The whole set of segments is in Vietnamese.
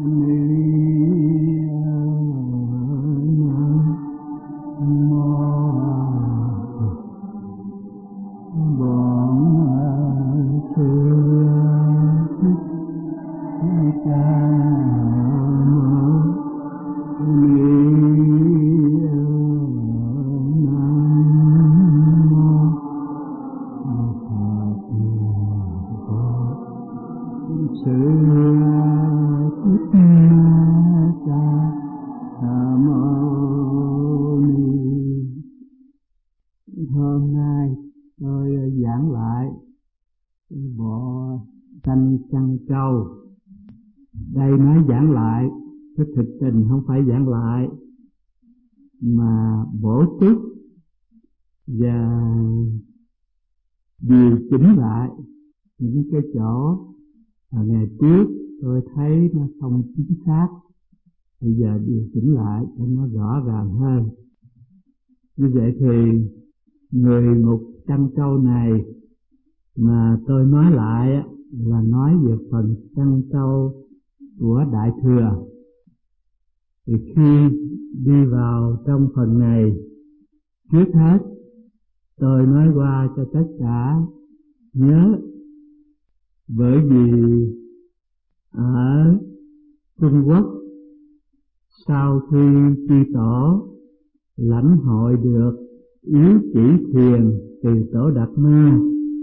Hôm nay tôi giảng lại bộ Tranh Chăn Trâu. Đây nói giảng lại, cái thực tình không phải giảng lại, mà bổ túc và điều chỉnh lại những cái chỗ mà ngày trước tôi thấy nó không chính xác, bây giờ điều chỉnh lại cho nó rõ ràng hơn. Như vậy thì người một chăn trâu này mà tôi nói lại là nói về phần chăn trâu của Đại Thừa. Thì khi đi vào trong phần này, trước hết tôi nói qua cho tất cả nhớ, bởi vì ở Trung Quốc sau khi chư tổ lãnh hội được yếu chỉ thiền từ tổ Đạt Ma,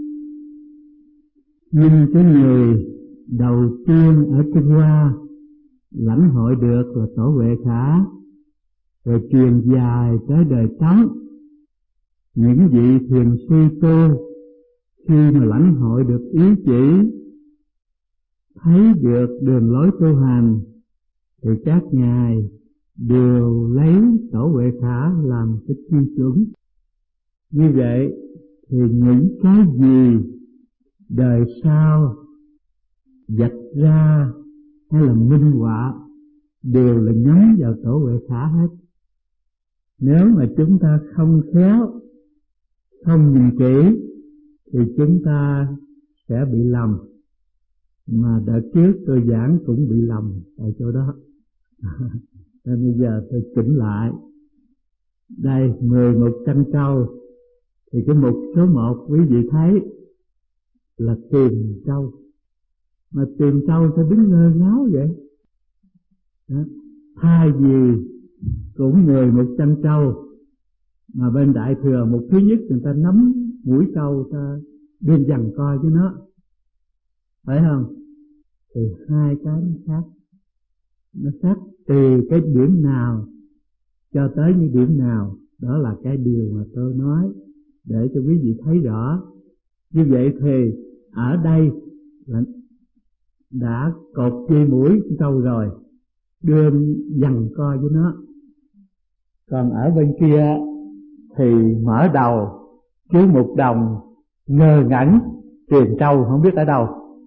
nhưng cái người đầu tiên ở Trung Hoa lãnh hội được là tổ Huệ Khả, rồi truyền dài tới đời Tống. Những vị thiền sư tu khi mà lãnh hội được ý chỉ, thấy được đường lối tu hành, thì các ngài đều lấy tổ Huệ Khả làm cái tiêu chuẩn. Như vậy thì những cái gì đời sau vạch ra hay là minh họa đều là nhắm vào tổ Huệ Khả hết. Nếu mà chúng ta không khéo, không nhìn kỹ thì chúng ta sẽ bị lầm. Mà đợt trước tôi giảng cũng bị lầm tại chỗ đó. Nên bây giờ tôi chỉnh lại. Đây, 11 chăn trâu. Thì cái mục số 1 quý vị thấy là tìm trâu. Mà tìm trâu sao đứng ngơ ngáo vậy? Đó. Thay vì cũng 11 chăn trâu, mà bên Đại Thừa một thứ nhất người ta nắm mũi trâu, ta đem giằng co với nó, phải không? Thì hai cái nó khác từ cái điểm nào cho tới những điểm nào. Đó là cái điều mà tôi nói để cho quý vị thấy rõ. Như vậy thì ở đây là đã cột dây mũi trâu rồi, đưa giằng co với nó. Còn ở bên kia thì mở đầu chú Mục Đồng ngơ ngẩn truyền trâu không biết ở đâu.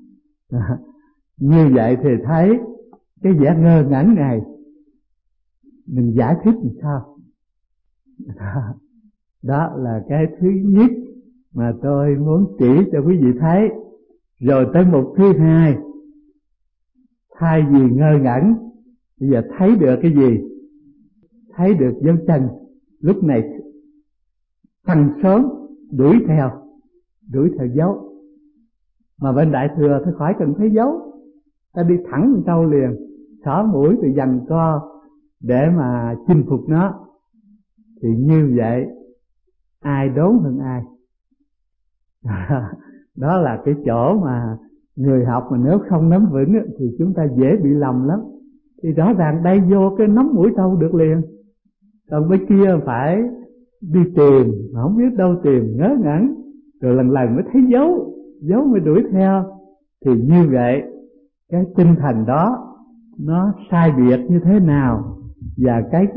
Như vậy thì thấy cái vẻ ngơ ngẩn này mình giải thích làm sao? Đó là cái thứ nhất mà tôi muốn chỉ cho quý vị thấy. Rồi tới mục thứ hai, thay vì ngơ ngẩn, bây giờ thấy được cái gì? Thấy được dấu chân. Lúc này tăng sớm đuổi theo dấu. Mà bên Đại Thừa thì khỏi cần thấy dấu, ta đi thẳng con trâu liền, xỏ mũi rồi giằng co để mà chinh phục nó. Thì như vậy ai đốn hơn ai? Đó là cái chỗ mà người học mà nếu không nắm vững thì chúng ta dễ bị lầm lắm. Thì rõ ràng đây vô cái nắm mũi trâu được liền, còn bên kia phải đi tìm, mà không biết đâu tìm, ngớ ngẩn, rồi lần mới thấy dấu mới đuổi theo. Thì như vậy cái tinh thần đó nó sai biệt như thế nào, và cái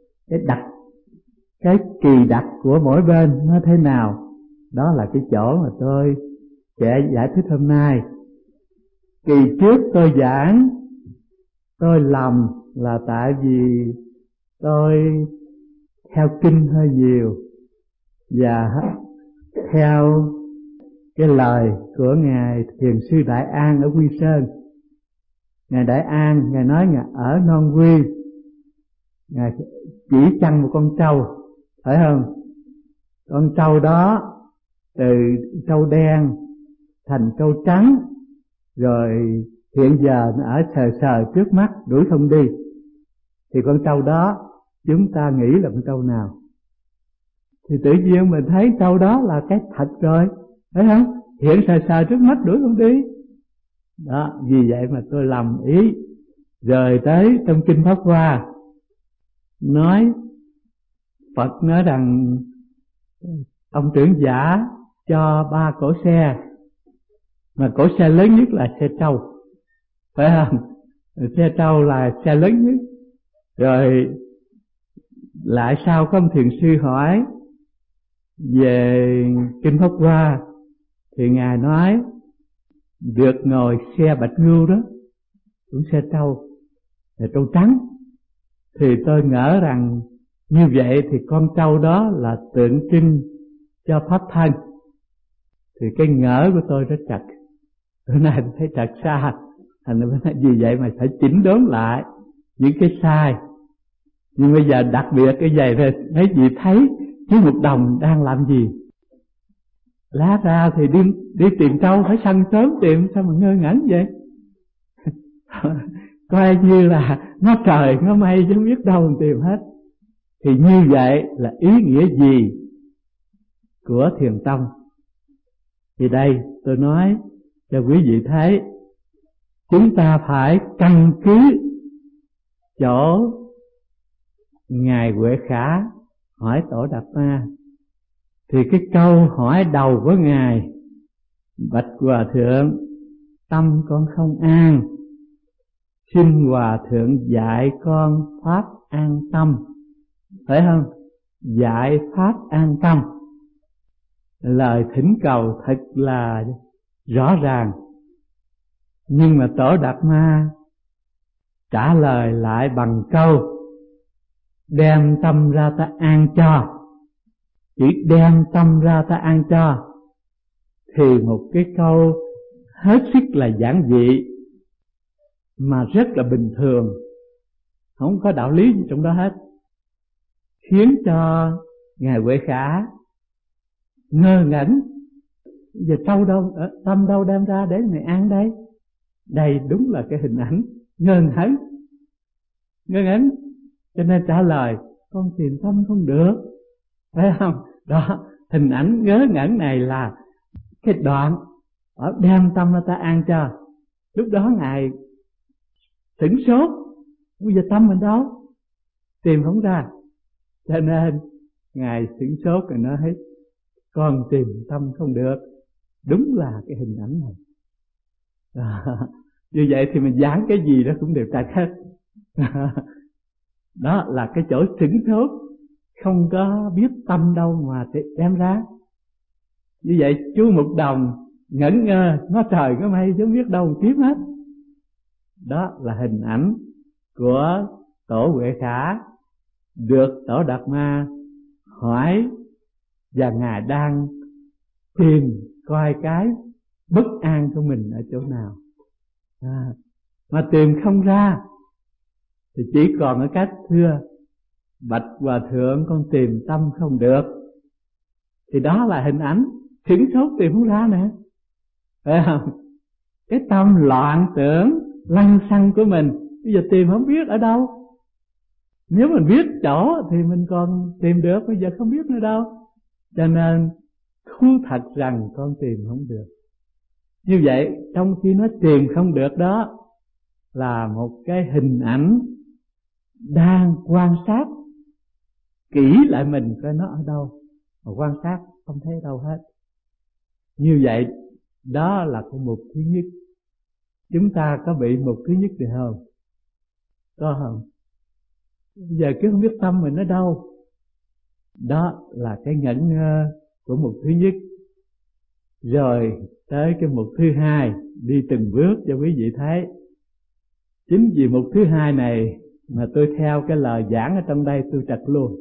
kỳ đặc của mỗi bên nó thế nào, đó là cái chỗ mà tôi sẽ giải thích hôm nay. Kỳ trước tôi giảng, tôi lầm là tại vì tôi theo kinh hơi nhiều và theo cái lời của Ngài Thiền sư Đại An ở Quy Sơn. Ngài Đại An, Ngài nói Ngài ở Non Quy, Ngài chỉ chăn một con trâu, phải không? Con trâu đó từ trâu đen thành trâu trắng, rồi hiện giờ nó ở sờ sờ trước mắt, đuổi không đi. Thì con trâu đó chúng ta nghĩ là con trâu nào? Thì tự nhiên mình thấy trâu đó là cái thật rồi, phải không? Hiện sờ sờ trước mắt, đuổi không đi. Đó, vì vậy mà tôi lầm ý. Rồi tới trong Kinh Pháp Hoa nói, Phật nói rằng ông trưởng giả cho 3 cỗ xe, mà cỗ xe lớn nhất là xe trâu, phải không? Xe trâu là xe lớn nhất. Rồi lại sau có ông thiền sư hỏi về Kinh Pháp Hoa, thì Ngài nói được ngồi xe bạch ngưu đó, cũng xe trâu, là trâu trắng. Thì tôi ngỡ rằng như vậy thì con trâu đó là tượng trưng cho pháp thân. Thì cái ngỡ của tôi rất chặt, bữa nay thấy chặt xa, thành ra vì vậy mà phải chỉnh đốn lại những cái sai. Nhưng bây giờ đặc biệt cái giày này, mấy vị thấy chú Một Đồng đang làm gì? Lá ra thì đi tìm trâu, phải săn sớm tìm, sao mà ngơ ngẩn vậy? Coi như là nó trời nó mây chứ không biết đâu mà tìm hết. Thì như vậy là ý nghĩa gì của thiền tông? Thì đây tôi nói cho quý vị thấy, chúng ta phải căn cứ chỗ Ngài Huệ Khả hỏi Tổ Đạt Ma. Thì cái câu hỏi đầu của Ngài: bạch Hòa Thượng, tâm con không an, xin Hòa Thượng dạy con pháp an tâm, phải không? Dạy pháp an tâm. Lời thỉnh cầu thật là rõ ràng, nhưng mà Tổ Đạt Ma trả lời lại bằng câu đem tâm ra ta an cho. Chỉ đem tâm ra ta an cho thì một cái câu hết sức là giản dị mà rất là bình thường, không có đạo lý gì trong đó hết, khiến cho Ngài Huệ Khả ngơ ngẩn. Giờ trâu đâu, tâm đâu đem ra để Ngài an đây? Đây đúng là cái hình ảnh ngơ ngẩn, cho nên trả lời con tìm tâm không được, phải không? Đó, hình ảnh ngớ ngẩn này là cái đoạn ở đem tâm ra ta an cho. Lúc đó Ngài sửng sốt, bây giờ tâm mình đâu, tìm không ra, cho nên Ngài sửng sốt rồi nói con tìm tâm không được. Đúng là cái hình ảnh này. Như vậy thì mình giảng cái gì đó cũng đều trật hết. Đó là cái chỗ sửng sốt, không có biết tâm đâu mà đem ra. Như vậy chú Một Đồng ngẩn ngơ, nó trời nó mây chứ không biết đâu kiếm hết. Đó là hình ảnh của Tổ Huệ Khả được Tổ Đạt Ma hỏi, và Ngài đang tìm coi cái bất an của mình ở chỗ nào. Mà tìm không ra thì chỉ còn ở cách thưa bạch Hòa Thượng, con tìm tâm không được. Thì đó là hình ảnh sửng sốt tìm không ra nè, phải không? Cái tâm loạn tưởng lăng xăng của mình bây giờ tìm không biết ở đâu. Nếu mình biết chỗ thì mình còn tìm được, bây giờ không biết nữa đâu. Cho nên thú thật rằng con tìm không được. Như vậy trong khi nó tìm không được đó là một cái hình ảnh đang quan sát kỹ lại mình coi nó ở đâu, mà quan sát không thấy đâu hết. Như vậy đó là cái mục thứ nhất. Chúng ta có bị mục thứ nhất thì không? Có không? Bây giờ cứ không biết tâm mình ở đâu. Đó là cái ngẩn ngơ của mục thứ nhất. Rồi tới cái mục thứ hai, đi từng bước cho quý vị thấy. Chính vì mục thứ hai này mà tôi theo cái lời giảng ở trong đây tôi trật luôn.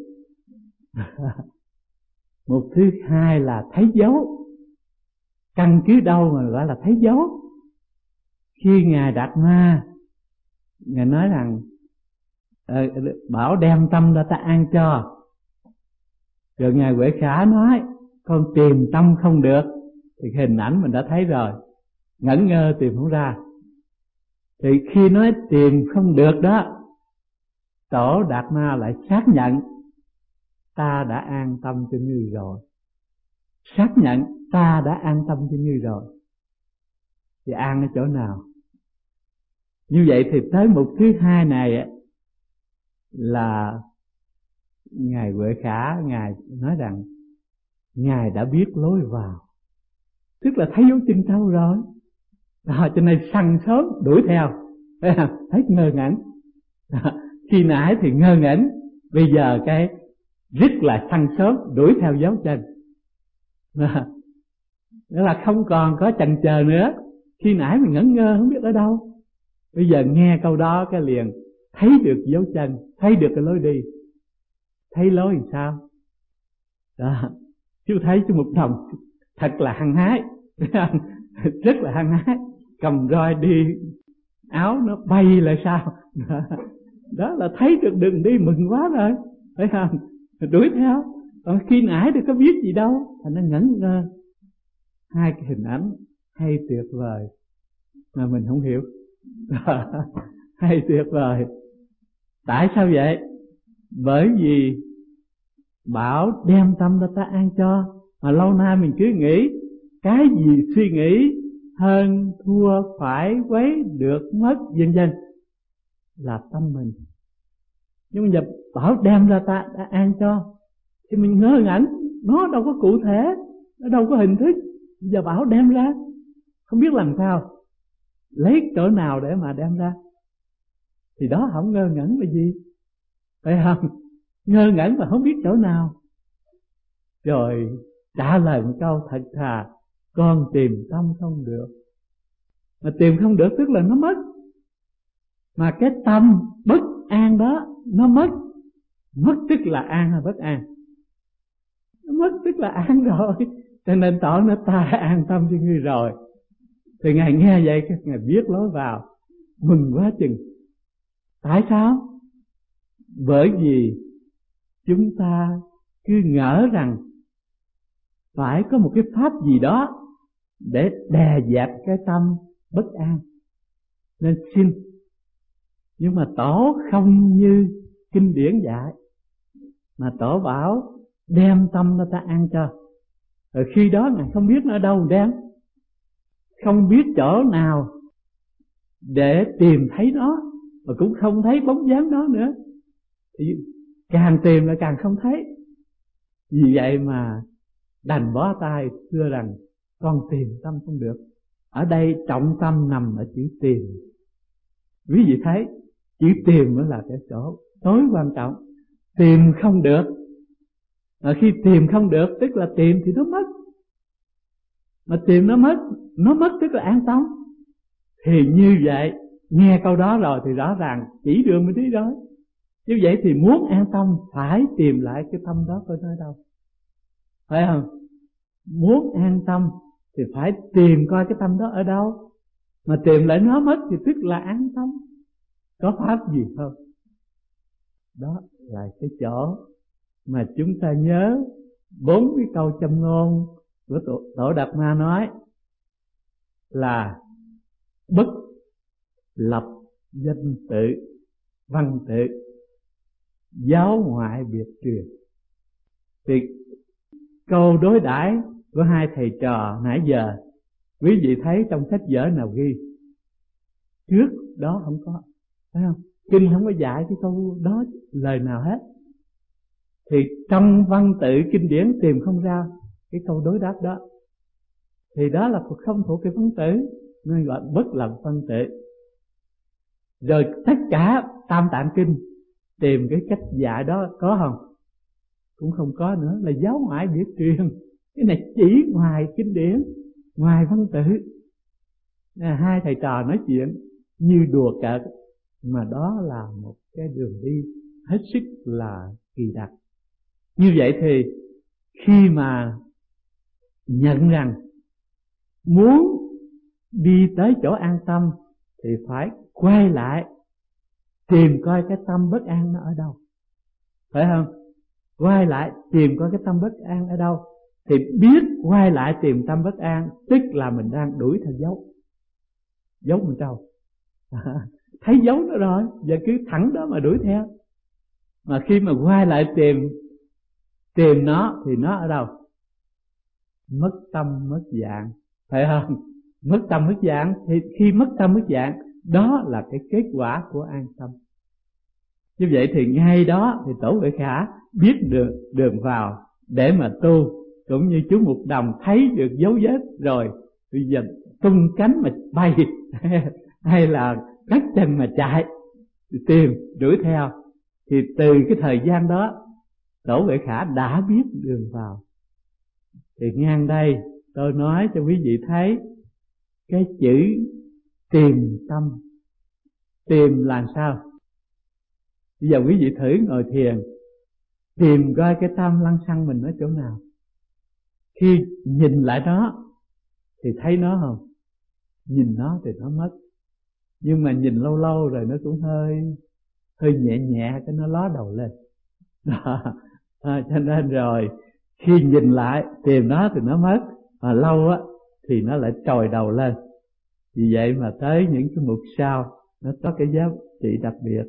Mục thứ hai là thấy dấu. Căn cứ đâu mà gọi là thấy dấu? Khi Ngài Đạt Ma Ngài nói rằng bảo đem tâm ra ta an cho. Rồi Ngài Huệ Khả nói con tìm tâm không được. Thì hình ảnh mình đã thấy rồi, ngẩn ngơ tìm không ra. Thì khi nói tìm không được đó, Tổ Đạt Ma lại xác nhận ta đã an tâm cho ngươi rồi. Xác nhận ta đã an tâm cho ngươi rồi. Thì an ở chỗ nào? Như vậy thì tới mục thứ hai này là Ngài Huệ Khả, Ngài nói rằng Ngài đã biết lối vào, tức là thấy dấu chân trâu rồi. Cho nên săn sớm đuổi theo, thấy ngơ ngẩn. Khi nãy thì ngơ ngẩn, bây giờ cái rất là săn sớm đuổi theo dấu chân. Nghĩa là không còn có chần chờ nữa. Khi nãy mình ngẩn ngơ không biết ở đâu, bây giờ nghe câu đó cái liền thấy được dấu chân, thấy được cái lối đi. Thấy lối làm sao? Đó. Chú thấy chú Mục Đồng thật là hăng hái, rất là hăng hái, cầm roi đi, áo nó bay lại sao. Đó là thấy được đường đi, mừng quá rồi, phải không? Đuổi theo. Còn khi nãy thì có biết gì đâu, thành nó ngẩn ngơ. Hai cái hình ảnh hay tuyệt vời mà mình không hiểu. Hay tuyệt vời. Tại sao vậy? Bởi vì bảo đem tâm ra ta an cho, mà lâu nay mình cứ nghĩ cái gì suy nghĩ hơn thua phải quấy được mất vân vân là tâm mình. Nhưng mà giờ bảo đem ra ta đã an cho thì mình ngơ ngẩn, nó đâu có cụ thể, nó đâu có hình thức. Giờ bảo đem ra không biết làm sao, lấy chỗ nào để mà đem ra, thì đó không ngơ ngẩn là gì, phải không? Ngơ ngẩn mà không biết chỗ nào. Rồi trả lời một câu thật thà, con tìm tâm không được. Mà tìm không được tức là nó mất. Mà cái tâm bất an đó nó mất. Mất tức là an hay bất an? Nó mất tức là an rồi. Cho nên Tổ nó ta an tâm cho ngươi rồi. Thì Ngài nghe vậy, Ngài biết lối vào, mừng quá chừng. Tại sao? Bởi vì chúng ta cứ ngỡ rằng phải có một cái pháp gì đó để đè dẹp cái tâm bất an, nên xin. Nhưng mà Tổ không như kinh điển dạy, mà Tổ bảo đem tâm ra ta an cho. Rồi khi đó Ngài không biết nó ở đâu đem, không biết chỗ nào để tìm thấy nó, mà cũng không thấy bóng dáng nó nữa, thì càng tìm là càng không thấy. Vì vậy mà đành bó tay thưa rằng con tìm tâm không được. Ở đây trọng tâm nằm ở chữ tìm. Quý vị thấy chữ tìm mới là cái chỗ tối quan trọng. Tìm không được, mà khi tìm không được tức là tìm thì nó mất. Mà tìm nó mất tức là an tâm. Thì như vậy, nghe câu đó rồi thì rõ ràng chỉ đường mới đi rồi. Như vậy thì muốn an tâm phải tìm lại cái tâm đó coi nó ở đâu, phải không? Muốn an tâm thì phải tìm coi cái tâm đó ở đâu. Mà tìm lại nó mất thì tức là an tâm. Có pháp gì không? Đó là cái chỗ mà chúng ta nhớ 4 cái câu châm ngôn của Tổ Đạt Ma nói là bất lập danh tự, văn tự, giáo ngoại biệt truyền. Thì câu đối đãi của hai thầy trò nãy giờ, quý vị thấy trong sách vở nào ghi? Trước đó không có, phải không? Kinh không có dạy cái câu đó lời nào hết. Thì trong văn tự kinh điển tìm không ra cái câu đối đáp đó, thì đó là không thuộc cái văn tự, nên gọi bất lập văn tự. Rồi tất cả Tam Tạng Kinh tìm cái cách dạy đó có không? Cũng không có nữa, là giáo ngoại biệt truyền. Cái này chỉ ngoài kinh điển, ngoài văn tự. Hai thầy trò nói chuyện như đùa cợt, mà đó là một cái đường đi hết sức là kỳ đặc. Như vậy thì khi mà nhận rằng muốn đi tới chỗ an tâm thì phải quay lại tìm coi cái tâm bất an nó ở đâu, phải không? Quay lại tìm coi cái tâm bất an ở đâu, thì biết quay lại tìm tâm bất an, tức là mình đang đuổi theo dấu bên trong. Thấy dấu nó rồi, giờ cứ thẳng đó mà đuổi theo. Mà khi mà quay lại tìm nó thì nó ở đâu? Mất tâm mất dạng, phải không? Mất tâm mất dạng, thì khi mất tâm mất dạng, đó là cái kết quả của an tâm. Như vậy thì ngay đó thì Tổ Huệ Khả biết được đường vào để mà tu, cũng như chú Mục Đồng thấy được dấu vết rồi, bây giờ tung cánh mà bay hay là cắt chân mà chạy, tìm đuổi theo. Thì từ cái thời gian đó Tổ Huệ Khả đã biết đường vào. Thì ngang đây tôi nói cho quý vị thấy cái chữ tìm tâm. Tìm là sao? Bây giờ quý vị thử ngồi thiền, tìm coi cái tâm lăng xăng mình ở chỗ nào. Khi nhìn lại nó thì thấy nó không? Nhìn nó thì nó mất. Nhưng mà nhìn lâu lâu rồi nó cũng hơi nhẹ nhẹ, cái nó ló đầu lên. Cho nên rồi khi nhìn lại tìm nó thì nó mất, mà lâu á thì nó lại trồi đầu lên. Vì vậy mà tới những cái mục sau nó có cái giá trị đặc biệt.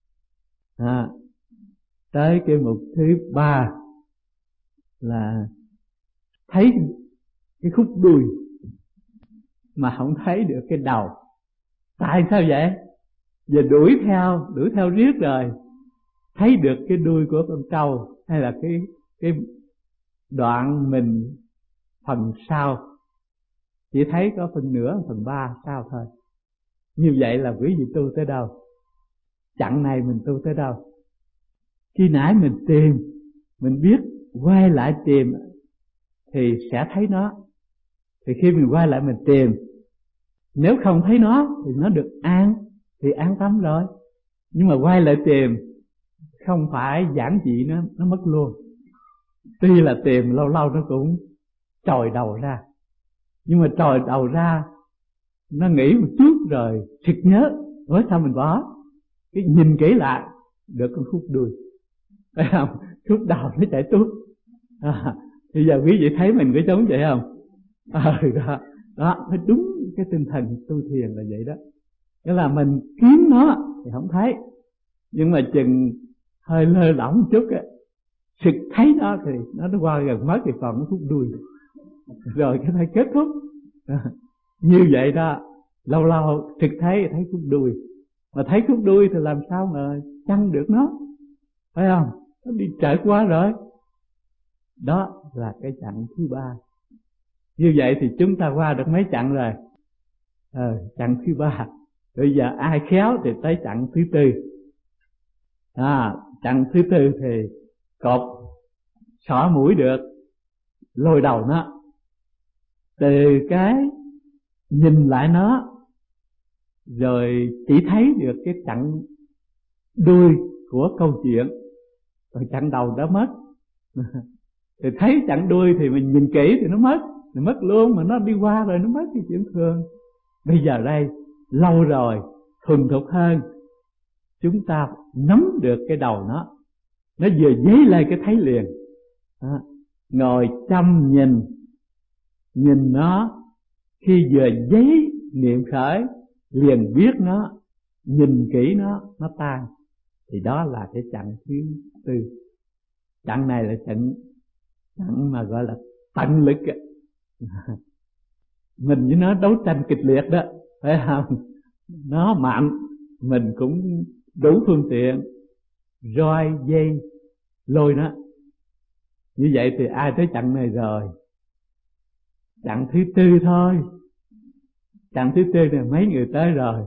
Tới cái mục thứ 3 là thấy cái khúc đuôi mà không thấy được cái đầu. Tại sao vậy? Giờ đuổi theo riết rồi, thấy được cái đuôi của con trâu hay là cái đoạn mình phần sau, chỉ thấy có phần nửa, phần 3 sau thôi. Như vậy là quý vị tu tới đâu? Chặng này mình tu tới đâu? Khi nãy mình tìm, mình biết quay lại tìm thì sẽ thấy nó. Thì khi mình quay lại mình tìm, nếu không thấy nó thì nó được an, thì an tâm rồi. Nhưng mà quay lại tìm không phải giản dị, nó mất luôn. Tuy là tìm lâu lâu nó cũng trồi đầu ra, nhưng mà trồi đầu ra nó nghĩ một chút rồi sực nhớ, với sao mình bỏ. Cái nhìn kỹ lại được con khúc đuôi, phải không? Khúc đầu nó chạy tuốt. Bây giờ quý vị thấy mình có giống vậy không? Đó mới đúng cái tinh thần tu thiền là vậy đó. Nghĩa là mình kiếm nó thì không thấy, nhưng mà chừng hơi lơ lỏng một chút á, sực thấy nó thì nó qua gần mất thì còn cái khúc đuôi, rồi cái này kết thúc. Như vậy đó, lâu lâu sực thấy khúc đuôi, mà thấy khúc đuôi thì làm sao mà chăn được nó, phải không? Nó đi trễ quá rồi. Đó là cái chặng thứ 3. Như vậy thì chúng ta qua được mấy chặng rồi? Chặng thứ 3. Bây giờ ai khéo thì tới chặng thứ 4. Chặng thứ 4 thì cột xỏ mũi được, lôi đầu nó. Từ cái nhìn lại nó, rồi chỉ thấy được cái chặng đuôi của câu chuyện, rồi chặng đầu đã mất. Thì thấy chặng đuôi thì mình nhìn kỹ thì nó mất luôn, mà nó đi qua rồi nó mất thì chuyện thường. Bây giờ đây lâu rồi, thuần thục hơn, chúng ta nắm được cái đầu nó vừa dấy lên cái thấy liền. Ngồi chăm nhìn nó, khi vừa dấy niệm khởi liền biết nó, nhìn kỹ nó tan. Thì đó là cái chặng thứ 4. Chặng này là chặng mà gọi là tận lực. Mình với nó đấu tranh kịch liệt đó, phải không? Nó mạnh, mình cũng đủ phương tiện, roi dây lôi nó. Như vậy thì ai tới chặng này rồi? Chặng thứ 4 thôi. Chặng thứ 4 này mấy người tới rồi.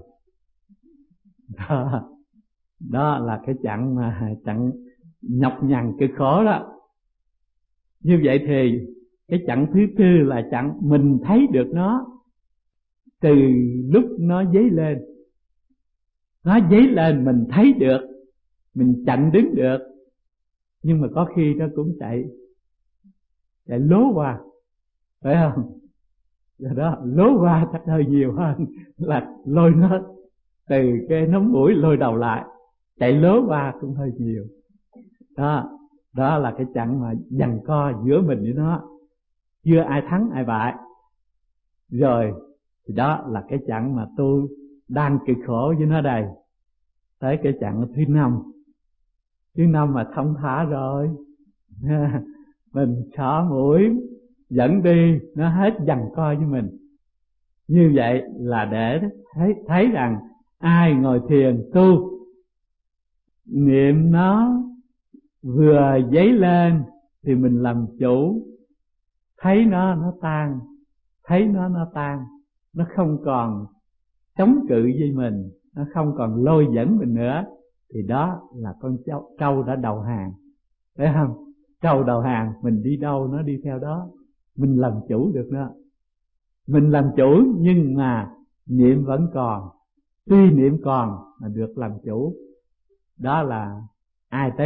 Đó là cái chặng nhọc nhằn cực khổ đó. Như vậy thì cái chặng thứ 4 là chặng mình thấy được nó từ lúc nó dấy lên. Nó dấy lên mình thấy được, mình chặn đứng được, nhưng mà có khi nó cũng chạy lố qua, phải không? Do đó lố qua chắc hơi nhiều hơn là lôi nó từ cái nóng mũi lôi đầu lại. chạy lố qua cũng hơi nhiều. Đó là cái trận mà giằng co giữa mình với nó, chưa ai thắng ai bại. Rồi thì đó là cái trận mà tôi đang cực khổ với nó đây. Tới cái trận thứ năm mà thông thả rồi mình xỏ mũi dẫn đi, nó hết giằng co với mình. Như vậy là để thấy rằng ai ngồi thiền tu, niệm nó vừa dấy lên thì mình làm chủ, thấy nó tan, thấy nó tan, nó không còn chống cự với mình, nó không còn lôi dẫn mình nữa, thì đó là con trâu đã đầu hàng. Thấy không? Trâu đầu hàng, mình đi đâu nó đi theo đó, mình làm chủ được nó. Mình làm chủ nhưng mà niệm vẫn còn, tuy niệm còn mà được làm chủ. Đó là ai tới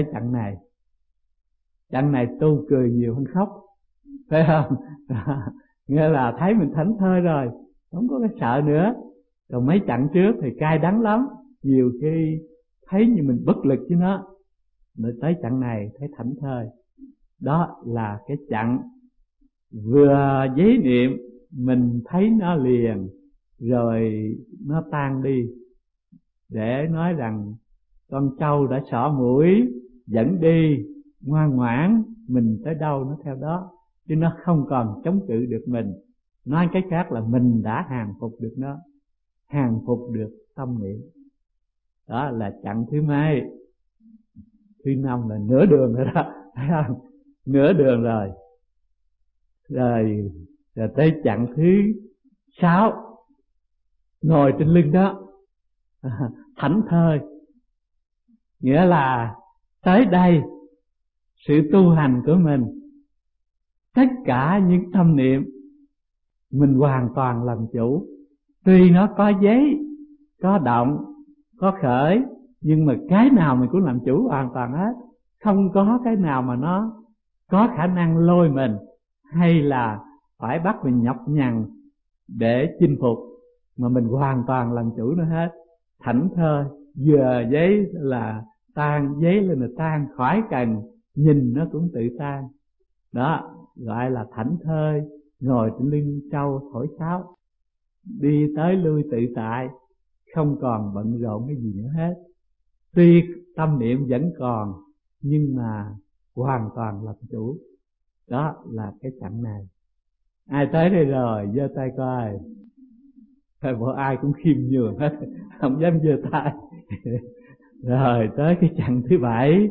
trận này tu cười nhiều hơn khóc, phải không? Nghĩa là thấy mình thảnh thơi rồi, không có cái sợ nữa. Còn mấy trận trước thì cay đắng lắm, nhiều khi thấy như mình bất lực với nó. Rồi tới trận này thấy thảnh thơi. Đó là cái trận vừa giấy niệm mình thấy nó liền, rồi nó tan đi, để nói rằng con trâu đã xỏ mũi dẫn đi, ngoan ngoãn, mình tới đâu nó theo đó, chứ nó không còn chống cự được mình. Nói cái khác là mình đã hàng phục được nó, hàng phục được tâm niệm. Đó là chặng thứ mấy? Thứ năm là nửa đường rồi đó, thấy không? Nửa đường rồi. Rồi tới chặng thứ 6, ngồi trên lưng đó, thảnh thơi. Nghĩa là tới đây sự tu hành của mình, tất cả những tâm niệm mình hoàn toàn làm chủ. Tuy nó có giấy, có động, có khởi, nhưng mà cái nào mình cũng làm chủ hoàn toàn hết. Không có cái nào mà nó có khả năng lôi mình, hay là phải bắt mình nhọc nhằn để chinh phục, mà mình hoàn toàn làm chủ nó hết. Thảnh thơi, vừa giấy là tan, giấy lên là tan, khỏi cần nhìn nó cũng tự tan. Đó gọi là thảnh thơi, ngồi trên lưng trâu thổi sáo, đi tới lui tự tại, không còn bận rộn cái gì nữa hết. Tuy tâm niệm vẫn còn, nhưng mà hoàn toàn làm chủ. Đó là cái chặng này. Ai tới đây rồi giơ tay coi. Thôi bộ ai cũng khiêm nhường hết, không dám giơ tay. Rồi tới cái chặng thứ 7.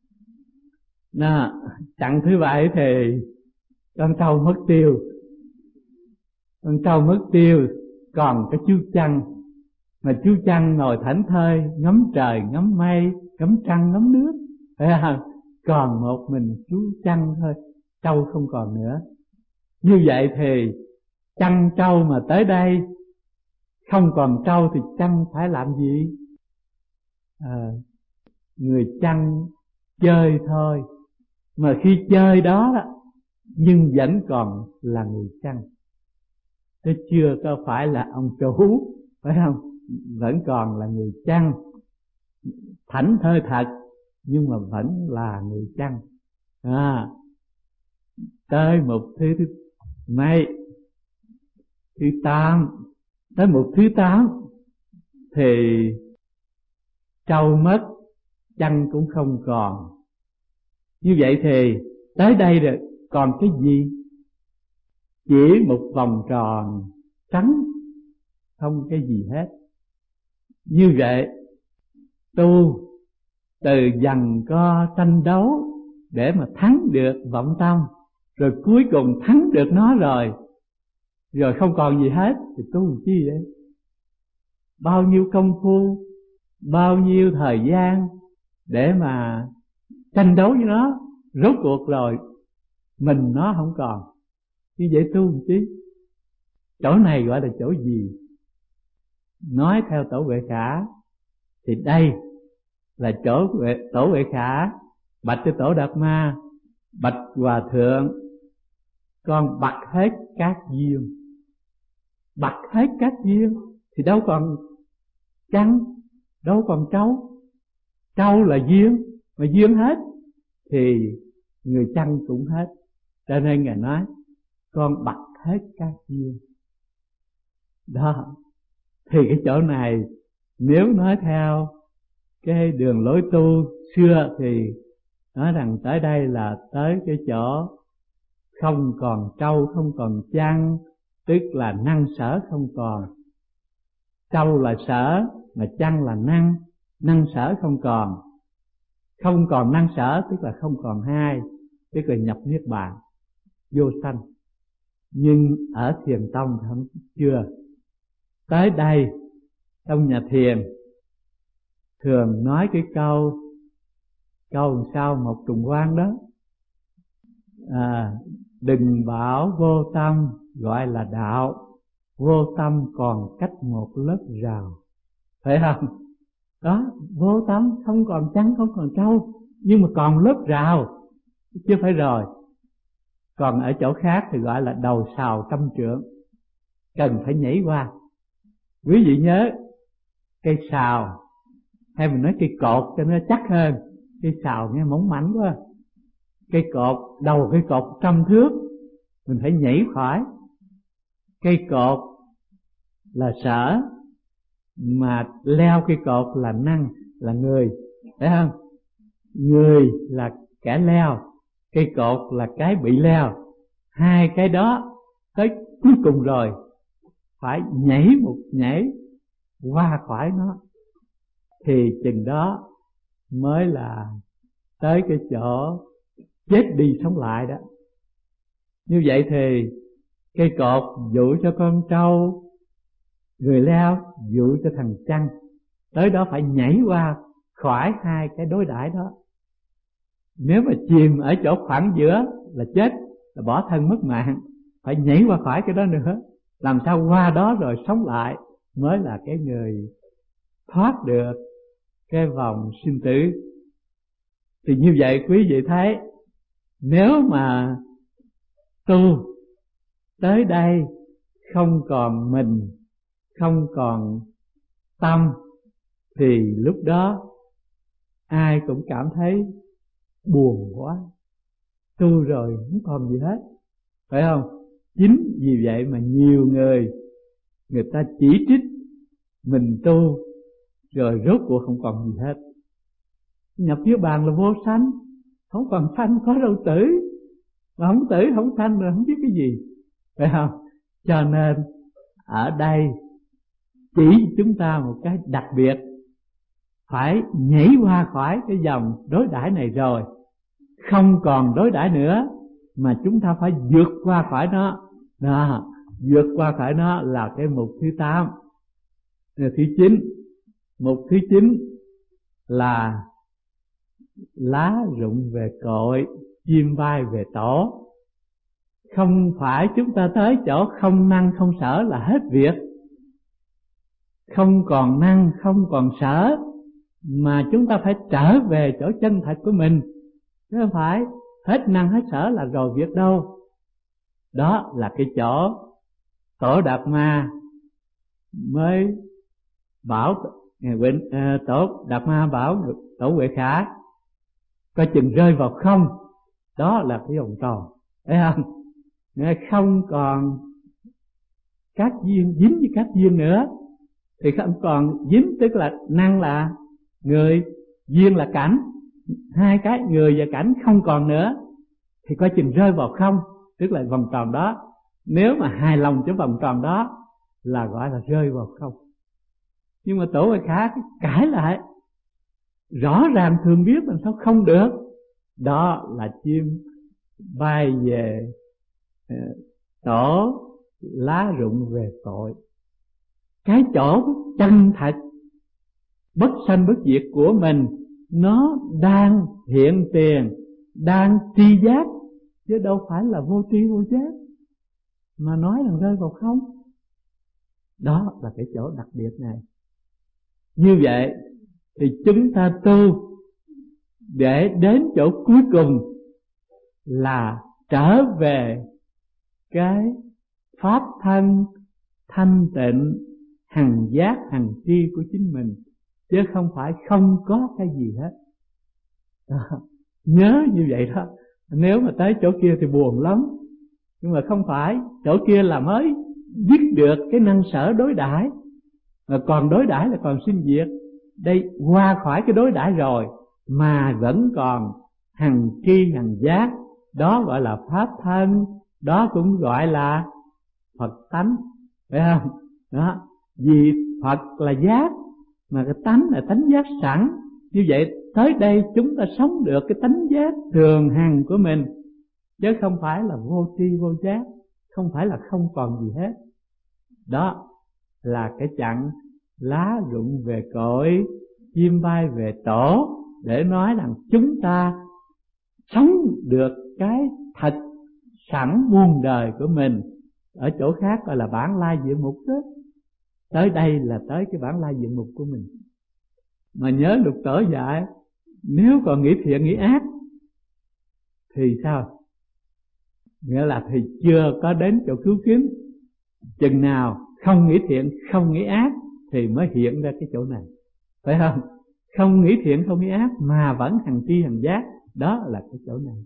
Chặng thứ 7 thì con trâu mất tiêu. Con trâu mất tiêu, còn cái chú chăn. Mà chú chăn ngồi thảnh thơi, ngắm trời, ngắm mây, ngắm trăng, ngắm nước, phải không? Còn một mình chú chăn thôi, trâu không còn nữa. Như vậy thì chăn trâu mà tới đây không còn trâu thì chăn phải làm gì? Người chăn chơi thôi, mà khi chơi đó nhưng vẫn còn là người chăn, chứ chưa có phải là ông chủ, phải không? Vẫn còn là người chăn, thảnh thơi thật nhưng mà vẫn là người chăn. Tới một thứ mấy, thứ 8. Tới một thứ 8 thì trâu mất, chăn cũng không còn. Như vậy thì tới đây rồi còn cái gì? Chỉ một vòng tròn trắng, không cái gì hết. Như vậy tu từ giằng co tranh đấu để mà thắng được vọng tâm, rồi cuối cùng thắng được nó rồi không còn gì hết thì tu chi vậy? Bao nhiêu công phu, bao nhiêu thời gian để mà tranh đấu với nó, rốt cuộc rồi mình nó không còn. Như vậy tu làm chi? Chỗ này gọi là chỗ gì? Nói theo Tổ Huệ Khả thì đây là chỗ Tổ Huệ Khả bạch cho Tổ Đạt Ma: bạch Hòa Thượng, con bạch hết các duyên. Bạch hết các duyên thì đâu còn chăn, đâu còn trâu. trâu là duyên, mà duyên hết thì người chăn cũng hết. Cho nên Ngài nói con bật hết các duyên. Đó, thì cái chỗ này nếu nói theo cái đường lối tu xưa thì nói rằng tới đây là tới cái chỗ không còn trâu, không còn chăn, tức là năng sở không còn. Trâu là sở mà chăn là năng, năng sở không còn. Không còn năng sở tức là không còn hai, tức là nhập niết bàn, vô sanh. Nhưng ở Thiền tông không chưa. Tới đây trong nhà thiền thường nói cái câu làm sao một trùng quan đó, đừng bảo vô tâm gọi là đạo, vô tâm còn cách một lớp rào. Phải không? Đó, vô tâm không còn trắng, không còn trâu, nhưng mà còn lớp rào chứ phải rồi. Còn ở chỗ khác thì gọi là đầu sào trăm trượng, cần phải nhảy qua. Quý vị nhớ cây sào, hay mình nói cây cột cho nó chắc hơn, cây sào nghe mỏng mảnh quá. Cây cột, đầu cây cột 100 thước, mình phải nhảy khỏi. Cây cột là sở, mà leo cây cột là năng, là người, phải không? Người là kẻ leo, cây cột là cái bị leo. Hai cái đó tới cuối cùng rồi phải nhảy một nhảy qua khỏi nó, thì chừng đó mới là tới cái chỗ chết đi sống lại đó. Như vậy thì cây cột dụ cho con trâu, người leo dụ cho thằng chăn, tới đó phải nhảy qua khỏi hai cái đối đãi đó. Nếu mà chìm ở chỗ khoảng giữa là chết, là bỏ thân mất mạng, phải nhảy qua khỏi cái đó nữa, làm sao qua đó rồi sống lại mới là cái người thoát được cái vòng sinh tử. Thì như vậy quý vị thấy, nếu mà tu tới đây không còn mình, không còn tâm, thì lúc đó ai cũng cảm thấy buồn quá, tu rồi không còn gì hết, phải không? Chính vì vậy mà nhiều người ta chỉ trích mình tu rồi rốt cuộc không còn gì hết. Nhập niết bàn là vô sanh, không còn sanh có đâu tử, mà không tử không sanh rồi không biết cái gì, phải không? Cho nên ở đây chỉ chúng ta một cái đặc biệt, phải nhảy qua khỏi cái dòng đối đãi này rồi, không còn đối đãi nữa, mà chúng ta phải vượt qua khỏi nó. Đó, vượt qua khỏi nó là cái mục thứ 8. Thứ 9, mục thứ 9 là lá rụng về cội, chim bay về tổ. Không phải chúng ta tới chỗ không năng không sở là hết việc, không còn năng không còn sở, mà chúng ta phải trở về chỗ chân thật của mình, chứ không phải hết năng hết sở là rồi việc đâu. Đó là cái chỗ Tổ Đạt Ma mới bảo Tổ Đạt Ma bảo Tổ Huệ Khả coi chừng rơi vào không. Đó là cái vòng tròn, thấy không? Không còn các duyên, dính với các duyên nữa thì không còn dính, tức là năng là người, duyên là cảnh, hai cái người và cảnh không còn nữa, thì coi chừng rơi vào không, tức là vòng tròn đó. Nếu mà hài lòng trong vòng tròn đó là gọi là rơi vào không. Nhưng mà Tổ Huệ Khả cãi lại, rõ ràng thường biết làm sao không được. Đó là chim bay về tổ, lá rụng về tội. Cái chỗ chân thật bất sanh bất diệt của mình nó đang hiện tiền, đang tri giác, chứ đâu phải là vô tri vô giác mà nói là rơi vào không. Đó là cái chỗ đặc biệt này. Như vậy thì chúng ta tu để đến chỗ cuối cùng là trở về cái pháp thân thanh tịnh hằng giác hằng tri của chính mình. chứ không phải không có cái gì hết. Nhớ như vậy đó. Nếu mà tới chỗ kia thì buồn lắm, nhưng mà không phải, chỗ kia là mới dứt được cái năng sở đối đãi, mà còn đối đãi là còn sinh diệt. Đây qua khỏi cái đối đãi rồi mà vẫn còn hằng tri hằng giác, đó gọi là pháp thân, đó cũng gọi là Phật tánh, phải không? Đó, vì Phật là giác, mà cái tánh là tánh giác sẵn. Như vậy tới đây chúng ta sống được cái tánh giác thường hằng của mình, chứ không phải là vô tri vô giác, không phải là không còn gì hết. Đó là cái chặng lá rụng về cội, chim bay về tổ, để nói rằng chúng ta sống được cái thật sẵn muôn đời của mình. Ở chỗ khác gọi là bản lai diện mục đó, tới đây là tới cái bản lai diện mục của mình. Mà nhớ Lục Tổ dạy, nếu còn nghĩ thiện nghĩ ác thì sao? Nghĩa là thì chưa có đến chỗ cứu kiếm. Chừng nào không nghĩ thiện không nghĩ ác thì mới hiện ra cái chỗ này, phải không? Không nghĩ thiện không nghĩ ác mà vẫn hằng tri hằng giác, đó là cái chỗ này.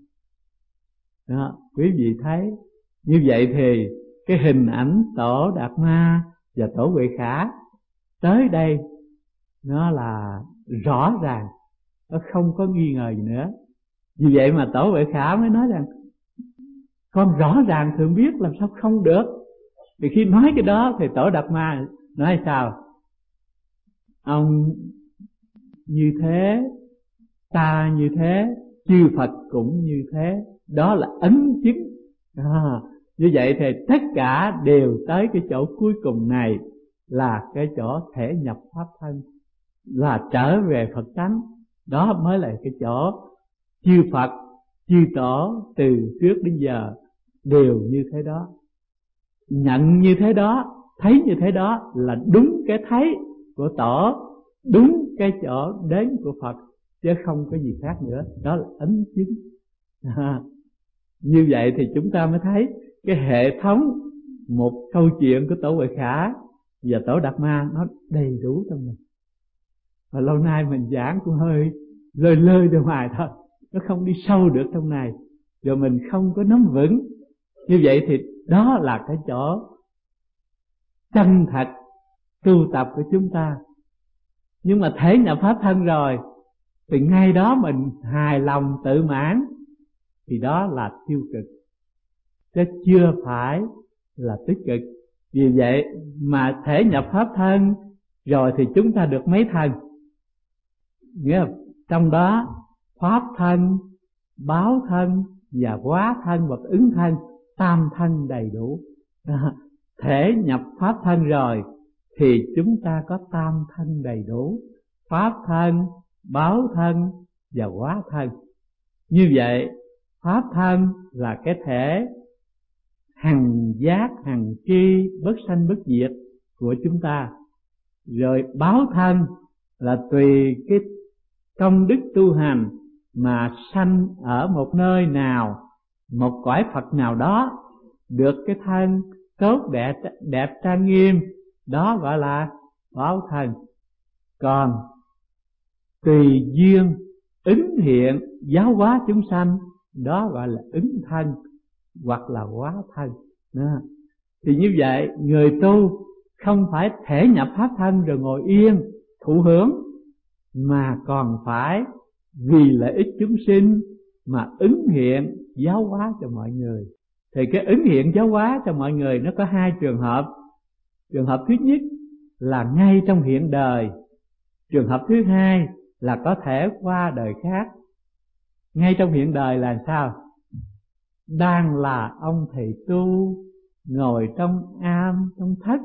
Đó, quý vị thấy như vậy thì cái hình ảnh Tổ Đạt Ma và Tổ Huệ Khả tới đây nó là rõ ràng, nó không có nghi ngờ gì nữa. Vì vậy mà Tổ Huệ Khả mới nói rằng con rõ ràng thường biết làm sao không được. Thì khi nói cái đó thì Tổ Đạt Ma nói sao? Ông như thế, ta như thế, chư Phật cũng như thế, đó là ấn chứng. Như vậy thì tất cả đều tới cái chỗ cuối cùng này, là cái chỗ thể nhập pháp thân, là trở về Phật tánh. Đó mới là cái chỗ chư Phật, chư Tổ từ trước đến giờ đều như thế đó, nhận như thế đó, thấy như thế đó, là đúng cái thấy của Tổ, đúng cái chỗ đến của Phật, chứ không có gì khác nữa. Đó là ấn chứng. Như vậy thì chúng ta mới thấy cái hệ thống một câu chuyện của Tổ Huệ Khả và Tổ Đạt Ma nó đầy đủ trong mình. Và lâu nay mình giảng cũng hơi lơi lơi ra ngoài thôi, nó không đi sâu được trong này, rồi mình không có nắm vững. Như vậy thì đó là cái chỗ chân thật tu tập của chúng ta. Nhưng mà thể nhập pháp thân rồi thì ngay đó mình hài lòng tự mãn, thì đó là tiêu cực, chứ chưa phải là tích cực. Vì vậy mà thể nhập pháp thân rồi thì chúng ta được mấy thân? Nghĩa là trong đó pháp thân, báo thân và hóa thân và ứng thân, tam thân đầy đủ. Thể nhập pháp thân rồi thì chúng ta có tam thân đầy đủ, pháp thân, báo thân và hóa thân. Như vậy pháp thân là cái thể hằng giác, hằng tri, bất sanh bất diệt của chúng ta. Rồi báo thân là tùy cái công đức tu hành mà sanh ở một nơi nào, một cõi Phật nào đó, được cái thân tốt đẹp trang nghiêm, đó gọi là báo thân. Còn tùy duyên ứng hiện giáo hóa chúng sanh, đó gọi là ứng thân hoặc là hóa thân. Đó. Thì như vậy người tu không phải thể nhập pháp thân rồi ngồi yên thụ hưởng, mà còn phải vì lợi ích chúng sinh mà ứng hiện giáo hóa cho mọi người. Thì cái ứng hiện giáo hóa cho mọi người nó có hai trường hợp. Trường hợp thứ nhất là ngay trong hiện đời. Trường hợp thứ hai là có thể qua đời khác. Ngay trong hiện đời là sao? Đang là ông thầy tu ngồi trong am, trong thất,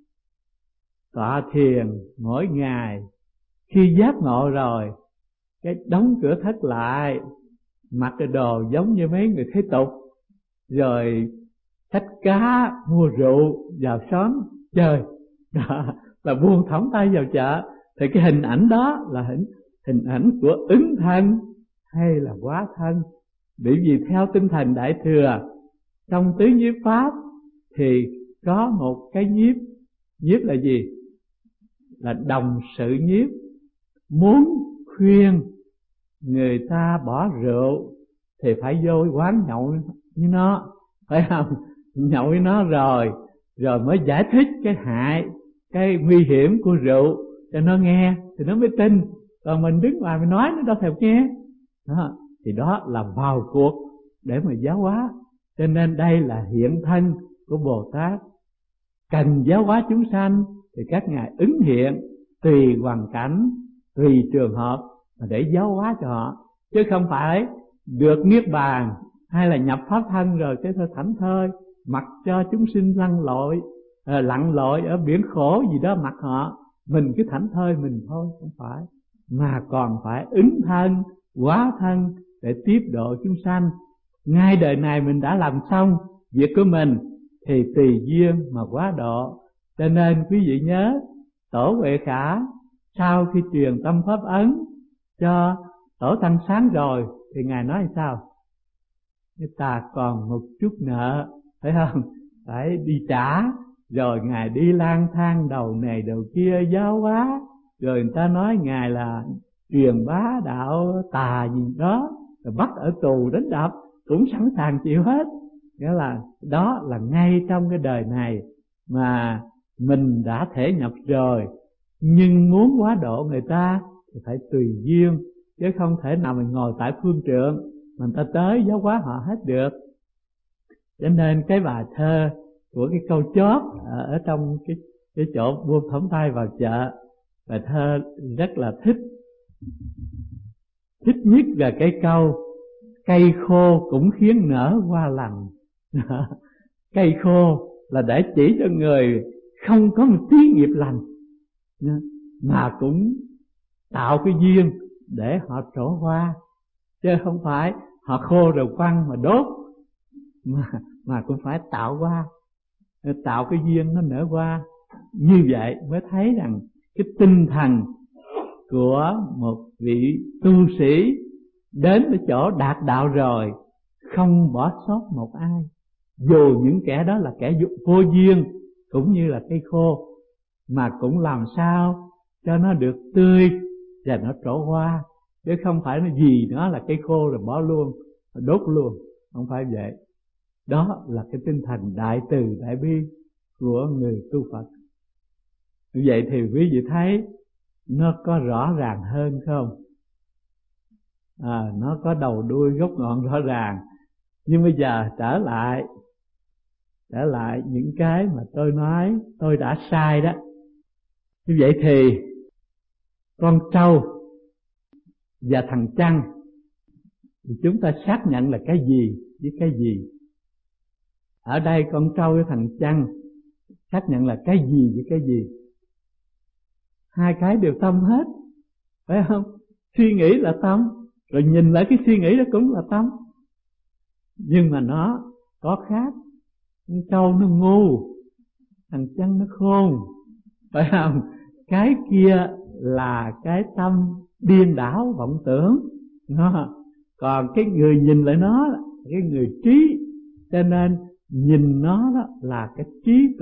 tọa thiền mỗi ngày. Khi giác ngộ rồi, cái đóng cửa thất lại, mặc cái đồ giống như mấy người thế tục, rồi xách cá mua rượu vào xóm chơi. Đó là buông thõng tay vào chợ. Thì cái hình ảnh đó là hình ảnh của ứng thân hay là hóa thân. Bởi vì theo tinh thần Đại Thừa, trong tứ nhiếp pháp thì có một cái nhiếp. Nhiếp là gì? Là đồng sự nhiếp. muốn khuyên người ta bỏ rượu thì phải vô quán nhậu với nó, phải không? Nhậu với nó rồi mới giải thích cái hại, cái nguy hiểm của rượu cho nó nghe thì nó mới tin. Còn mình đứng ngoài mình nói nó đâu thèm nghe đó. Thì đó là vào cuộc để mà giáo hóa. Cho nên đây là hiện thân của Bồ Tát. Cần giáo hóa chúng sanh thì các ngài ứng hiện tùy hoàn cảnh, tùy trường hợp để giáo hóa cho họ, chứ không phải được niết bàn hay là nhập pháp thân rồi cái thôi thảnh thơi mặc cho chúng sinh lặn lội ở biển khổ gì đó mặc họ, mình cứ thảnh thơi mình thôi. Không phải, mà còn phải ứng thân hóa thân để tiếp độ chúng sanh. Ngay đời này mình đã làm xong việc của mình thì tùy duyên mà hóa độ. Cho nên quý vị nhớ, Tổ Huệ Khả sau khi truyền tâm pháp ấn cho Tổ Tăng Sáng rồi thì ngài nói sao? Ta còn một chút nợ, phải không? Phải đi trả. Rồi ngài đi lang thang đầu này đầu kia giáo hóa, rồi người ta nói ngài là truyền bá đạo tà gì đó, rồi bắt ở tù đánh đập cũng sẵn sàng chịu hết. Nghĩa là đó là ngay trong cái đời này mà mình đã thể nhập rồi, nhưng muốn hóa độ người ta thì phải tùy duyên, chứ không thể nào mình ngồi tại phương trượng mà người ta tới giáo hóa họ hết được. Cho nên cái bài thơ của cái câu chót ở trong cái chỗ buông thõng tay vào chợ, bài thơ rất là thích nhất là cái câu cây khô cũng khiến nở hoa lành. Cây khô là để chỉ cho người không có một tí nghiệp lành, mà cũng tạo cái duyên để họ trổ hoa, chứ không phải họ khô rồi quăng mà đốt, mà cũng phải tạo hoa, tạo cái duyên nó nở hoa. Như vậy mới thấy rằng cái tinh thần của một vị tu sĩ đến ở chỗ đạt đạo rồi không bỏ sót một ai, dù những kẻ đó là kẻ vô duyên cũng như là cây khô, mà cũng làm sao cho nó được tươi và nó trổ hoa, chứ không phải nó gì nó là cây khô rồi bỏ luôn, đốt luôn, không phải vậy. Đó là cái tinh thần đại từ đại bi của người tu Phật. Như vậy thì quý vị thấy nó có rõ ràng hơn không? Nó có đầu đuôi gốc ngọn rõ ràng. Nhưng bây giờ trở lại những cái mà tôi nói tôi đã sai đó. Như vậy thì con trâu và thằng chăn thì chúng ta xác nhận là cái gì với cái gì? Ở đây con trâu với thằng chăn xác nhận là cái gì với cái gì? Hai cái đều tâm hết, phải không? Suy nghĩ là tâm, rồi nhìn lại cái suy nghĩ đó cũng là tâm. Nhưng mà nó có khác. Con trâu nó ngu, thằng chăn nó khôn, phải không? Cái kia là cái tâm điên đảo vọng tưởng, còn cái người nhìn lại nó là cái người trí. Cho nên nhìn nó đó là cái trí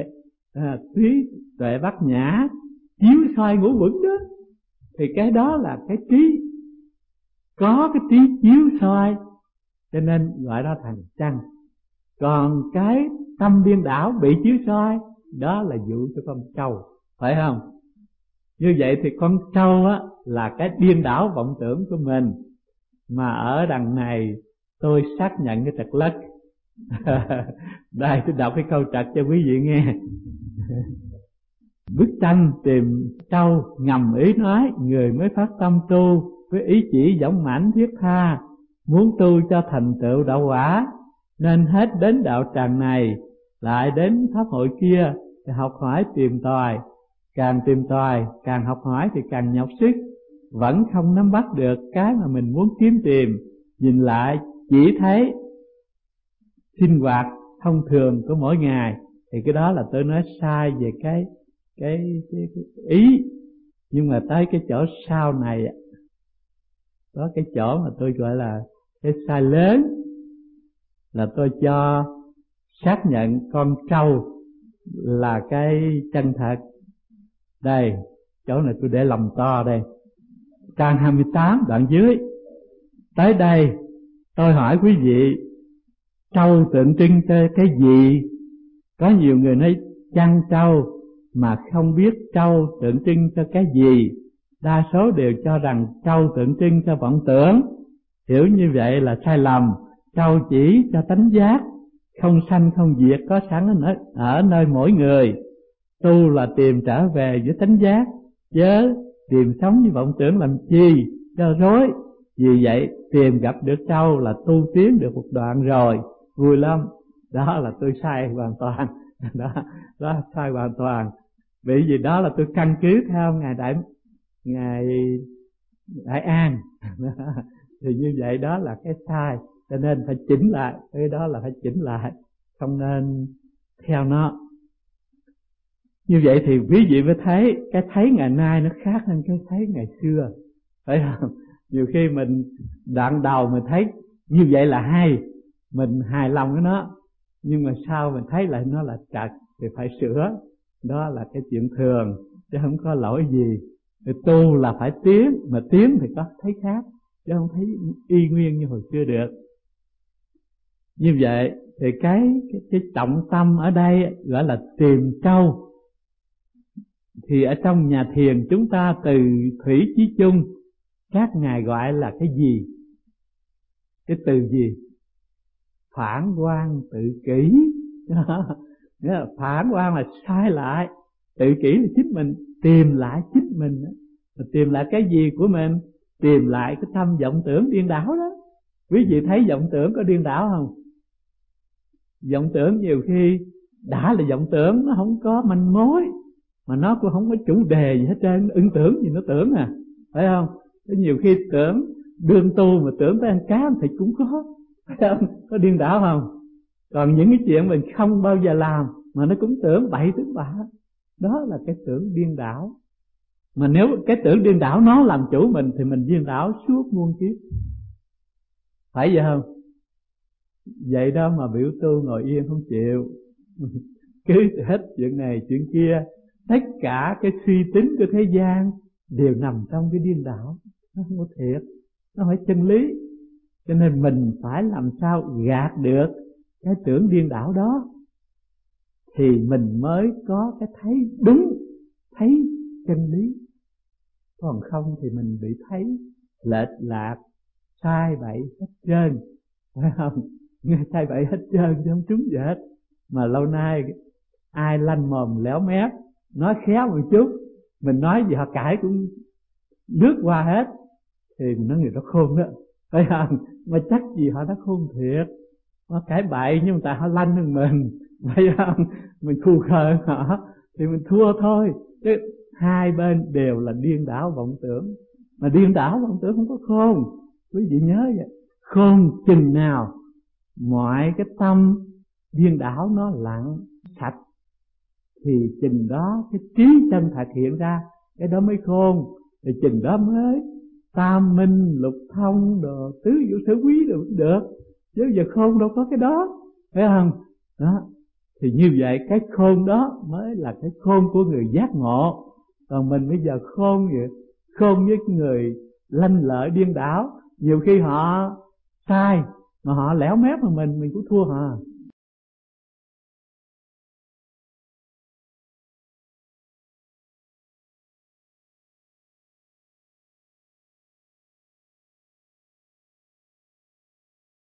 tuệ bát nhã chiếu soi ngũ uẩn đó, thì cái đó là cái trí, có cái trí chiếu soi, cho nên gọi đó thằng chăn. Còn cái tâm điên đảo bị chiếu soi đó là dụ cho con trâu, phải không? Như vậy thì con trâu á là cái điên đảo vọng tưởng của mình, mà ở đằng này tôi xác nhận cái trật lất. Đây tôi đọc cái câu trật cho quý vị nghe. Bức tranh tìm trâu ngầm ý nói người mới phát tâm tu, với ý chỉ dõng mãnh thiết tha, muốn tu cho thành tựu đạo quả, nên hết đến đạo tràng này lại đến pháp hội kia để học hỏi tìm tòi. Càng tìm tòi càng học hỏi thì càng nhọc sức, vẫn không nắm bắt được cái mà mình muốn kiếm tìm. Nhìn lại chỉ thấy sinh hoạt thông thường của mỗi ngày, thì cái đó là tôi nói sai về cái ý. Nhưng mà tới cái chỗ sau này có cái chỗ mà tôi gọi là cái sai lớn, là tôi cho xác nhận con trâu là cái chân thật. Đây, chỗ này tôi để lòng to đây. trang 28 đoạn dưới. Tới đây tôi hỏi quý vị, trâu tượng trưng cho cái gì? Có nhiều người nói chăn trâu mà không biết trâu tượng trưng cho cái gì. Đa số đều cho rằng trâu tượng trưng cho vọng tưởng. Hiểu như vậy là sai lầm. Trâu chỉ cho tánh giác, không sanh không diệt, có sẵn ở nơi mỗi người. Tu là tìm trở về với tánh giác, chớ tìm sống với vọng tưởng làm chi cho rối. Vì vậy tìm gặp được trâu là tu tiến được một đoạn rồi, vui lắm. Đó là tôi sai hoàn toàn. Đó sai hoàn toàn. Bởi vì đó là tôi căn cứ theo Ngài Đại An. Thì như vậy đó là cái sai, cho nên phải chỉnh lại. Cái đó là phải chỉnh lại, không nên theo nó. Như vậy thì quý vị mới thấy cái thấy ngày nay nó khác hơn cái thấy ngày xưa, phải không? Nhiều khi mình đoạn đầu mình thấy như vậy là hay, mình hài lòng với nó, nhưng mà sau mình thấy lại nó là trật thì phải sửa. Đó là cái chuyện thường chứ không có lỗi gì. Thì tu là phải tiến, mà tiến thì có thấy khác, chứ không thấy y nguyên như hồi xưa được. Như vậy thì cái trọng tâm ở đây gọi là tìm trâu. Thì ở trong nhà thiền chúng ta từ thủy chí chung, các ngài gọi là cái gì? Cái từ gì? Phản quan tự kỷ. Nghĩa là phản quan là sai lại, tự kỷ là chính mình, tìm lại chính mình. Tìm lại cái gì của mình? Tìm lại cái tâm vọng tưởng điên đảo đó. Quý vị thấy vọng tưởng có điên đảo không? Vọng tưởng nhiều khi đã là vọng tưởng, nó không có manh mối, mà nó cũng không có chủ đề gì hết trơn, ưng tưởng gì nó tưởng à, phải không? Nhiều khi tưởng đương tu mà tưởng tới ăn cá ăn thịt cũng có, phải không? Có điên đảo không? Còn những cái chuyện mình không bao giờ làm mà nó cũng tưởng bậy tưởng bạ, đó là cái tưởng điên đảo. Mà nếu cái tưởng điên đảo nó làm chủ mình thì mình điên đảo suốt muôn kiếp, phải vậy không? Vậy đó mà biểu tu ngồi yên không chịu, cứ hết chuyện này chuyện kia. Tất cả cái suy tính của thế gian đều nằm trong cái điên đảo, nó không có thiệt, nó phải chân lý. Cho nên mình phải làm sao gạt được cái tưởng điên đảo đó, thì mình mới có cái thấy đúng, thấy chân lý. Còn không thì mình bị thấy lệch lạc, sai bậy hết trơn, phải không? Nghe sai bậy hết trơn chứ không trúng gì hết. Mà lâu nay ai lanh mồm léo mép, nói khéo một chút, mình nói gì họ cãi cũng lướt qua hết, thì mình nói người đó khôn đó, phải không? Mà chắc gì họ đã khôn thiệt. Họ cãi bậy nhưng mà họ lanh hơn mình, phải không? Mình khu khờ hơn họ thì mình thua thôi. Chứ hai bên đều là điên đảo vọng tưởng. Mà điên đảo vọng tưởng không có khôn. Quý vị nhớ vậy. Khôn chừng nào mọi cái tâm điên đảo nó lặng sạch, thì chừng đó cái trí chân thật hiện ra, cái đó mới khôn. Thì chừng đó mới tam minh lục thông đồ tứ vũ sở quý đồ được. Chứ giờ khôn đâu có cái đó, phải không? Đó. Thì như vậy cái khôn đó mới là cái khôn của người giác ngộ. Còn mình bây giờ khôn vậy, khôn với người lanh lợi điên đảo, nhiều khi họ sai mà họ lẻo mép mà mình cũng thua họ.